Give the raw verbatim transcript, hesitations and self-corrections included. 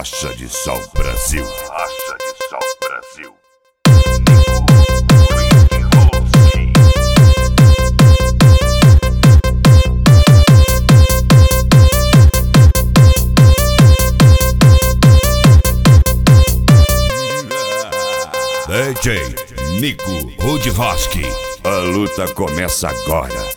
Racha de Sol Brasil. Racha de Sol Brasil. D J Nico Rudhoski. A luta começa agora.